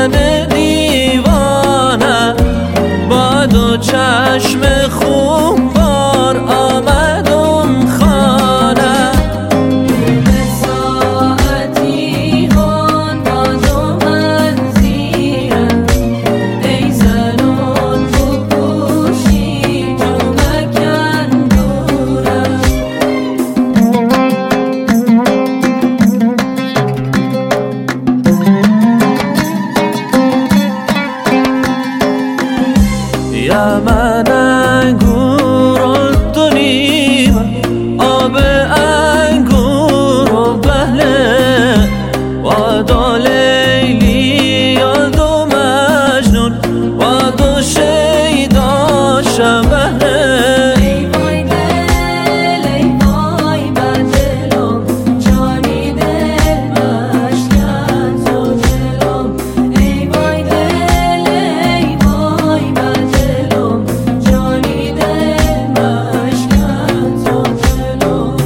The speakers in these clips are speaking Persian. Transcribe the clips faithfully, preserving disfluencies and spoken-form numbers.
من دیوانه با دو چشم خون بار آمدم خانه. به ساعتی هان بازم من زیرم ای زنان بپوشی جمکن دورم. یمن انگور و دنیا آب انگور و بهله و دو لیلی و دو مجنون و دو شیدا شبهله. ای وای دل ای وای بر دلم جانی دل مشکن تو دلم. ای وای دل ای وای بر دلم جانی دل مشکن تو دلم.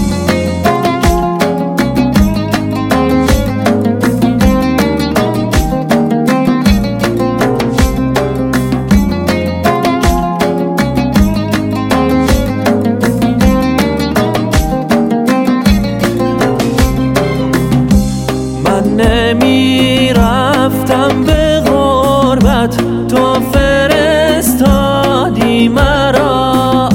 من نمی رفتم به غربت تو فرستادی مرا.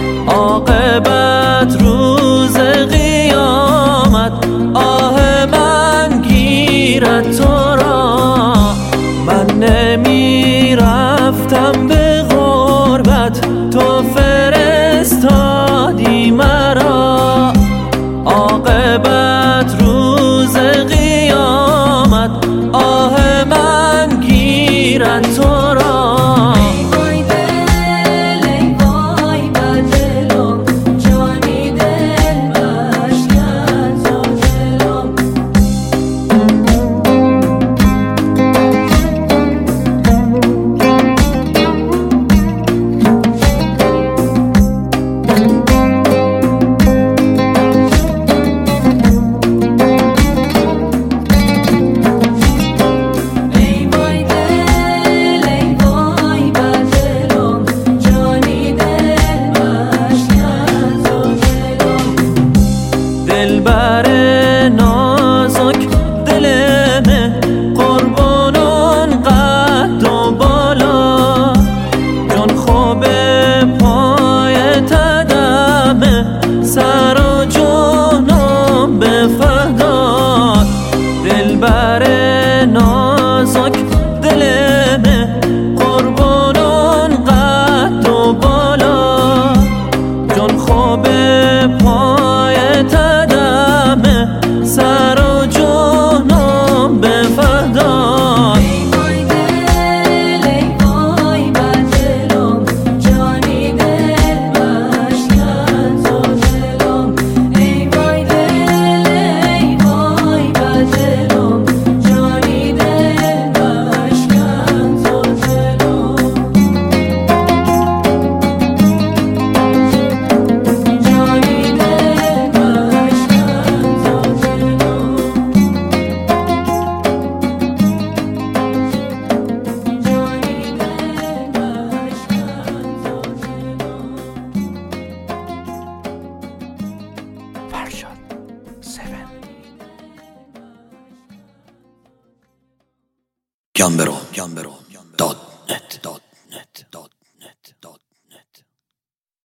عاقبت روز قیامت آه من گیرد تو را. من نمی رفتم به غربت تو فرستادی مرا. عاقبت روز قیامت آه من گیرد تو را. ای وای دل ای وای بر دلم جانی دل مشکن تو دلم. ای وای دل ای وای بر دلم جانی دل مشکن تو دلم. دلبر نازک دل مه قربانان قد و بالا. جان خوب پای تدمه سر و جانم به فداد. دلبر نازک دل مه قربانان قد و بالا. جان خوب پای تدمه سر و جانم به فداد. ای وای دل ای وای بر دلم جانی دل مشکن تو دلم. ای وای دل ای وای بر دلم جانی دل مشکن تو دلم. جانی دل مشکن تو دلم. جانی دل مشکن تو دلم. Gambero, Gambero.